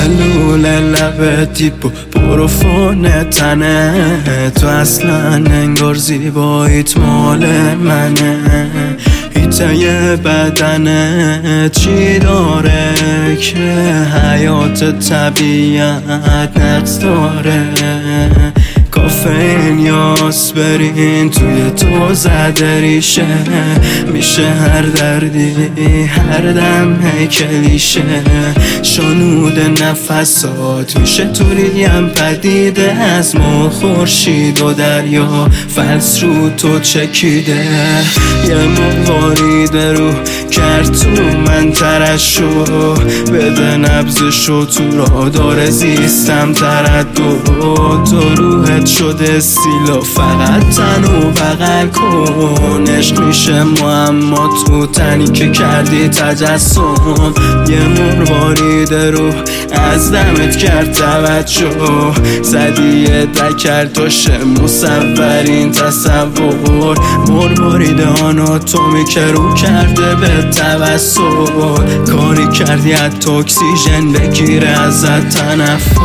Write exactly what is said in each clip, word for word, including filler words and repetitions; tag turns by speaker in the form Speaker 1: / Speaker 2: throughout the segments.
Speaker 1: لول لبت دیپ و پروفون تنه، تو اصلا انگار زیباییت مال منه. هیته بدنه چی داره که حیات طبیعت نقص داره؟ کافین یا آسپرین توی تو زده ریشه، میشه هر دردی هر دم کلیشه. شانود نفسات میشه توریم پدیده، از ما خورشید و دریا فلس رو تو چکیده. یه موارید رو کرد تو من ترشو، بده نبزشو تو رادار زیستم تردد. تو روحت شده سیلا فقط تنو بغل کن، عشق میشه معما تو تنی که کردی تجسم. یه مروارید روح از دمت کرد توجه، زدی یه دکرتاش مصورین تصور. مروارید آناتومی که رو کرده به توسط، کاری کردی حتی اکسیژن بگیره ازت تنفس.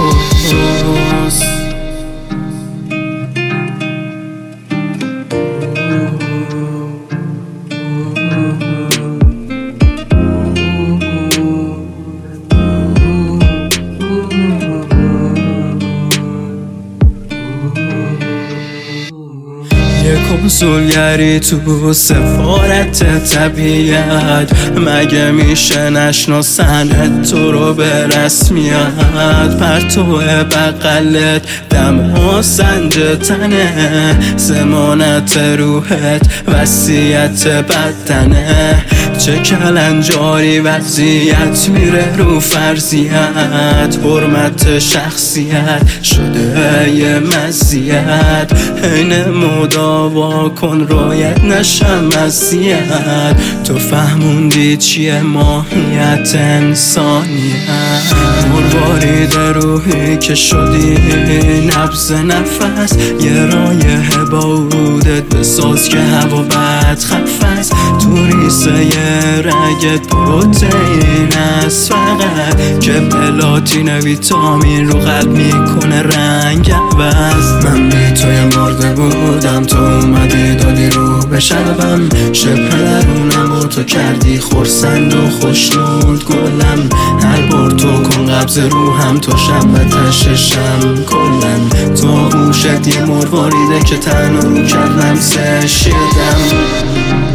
Speaker 1: کنسولگری تو سفارت طبیعت، مگه میشه نشناسن تو رو به رسمیت؟ پرتو بغلت دم ها سنج تنه، زمانت روحت وصیت بدنه. چه کلنجاری وضعیت میره رو فرضیت، حرمت شخصیت شده یه مزیت. این مداوا کن رایت نشم مزیت، تو فهموندی چیه ماهیت انسانیت. مروارید روحی که شدی نبض نفس، یه رایه بودت بساز که هوا بد خفست. تو ریسه یه رگت پروتئین است فقط، که پلاتین ویتامین رو قلب میکنه رنگ عوض. من بی توی مرده بودم، تو اومدی دادی رو بشبم، شبه درونم و تو کردی خورسند و خوشنود گلم. هر بار تو کن قبض روحم، تو شب و تششم کلن. تو گوشت یه مرواریده که تنو کردم سه شیدم.